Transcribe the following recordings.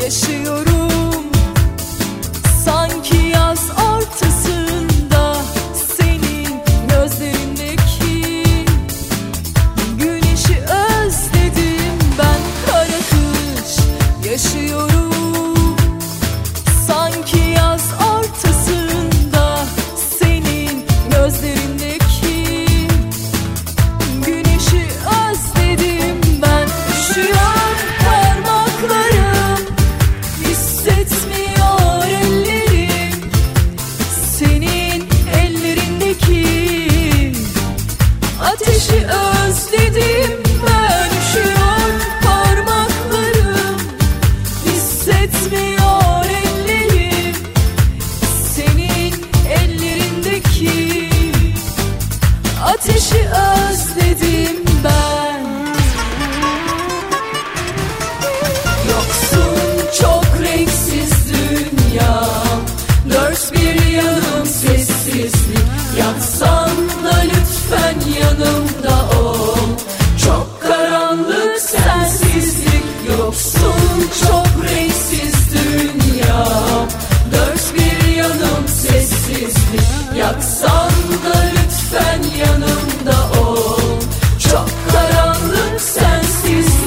yaşıyorum. Sanki yaz ortasında senin gözlerindeki güneşi özledim ben. Kara kış yaşıyorum. Sanki yaz ortasında senin gözlerindeki güneşi özledim ben. Üşüyor parmaklarım, hissetmiyor ellerim senin ellerindeki ateşi özledim ben. Üşüyor parmaklarım, hissetmiyor ellerim senin ellerindeki ateşi özledim ben. Yoksun çok renksiz dünyam, dört bir yanım sessizlik. Yatsan da lütfen yanımda ol, çok karanlık sensizlik. Yoksun çok renksiz dünyam, dört bir yanım sessizlik. Yatsan da lütfen yanımda ol, çok karanlık sensizlik.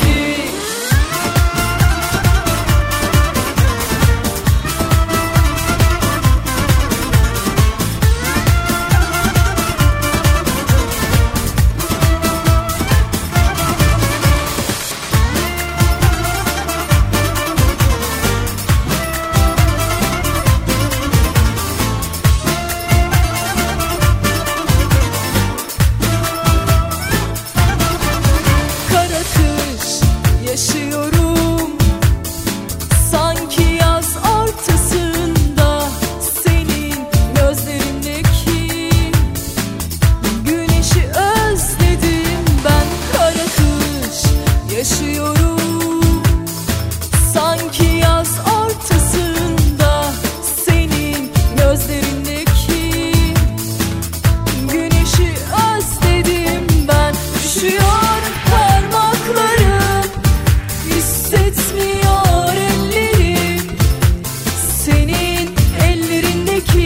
Kara kış yaşıyorum. Sanki yaz ortasında senin gözlerindeki güneşi özledim ben. Kara kış yaşıyorum. Sanki yaz ortasında senin gözlerindeki güneşi özledim ben. Üşüyor parmaklarım, hissetmiyor ellerim senin ellerindeki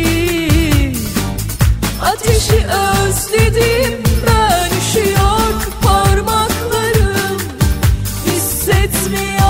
ateşi özledim ben. Üşüyor parmaklarım, hissetmiyor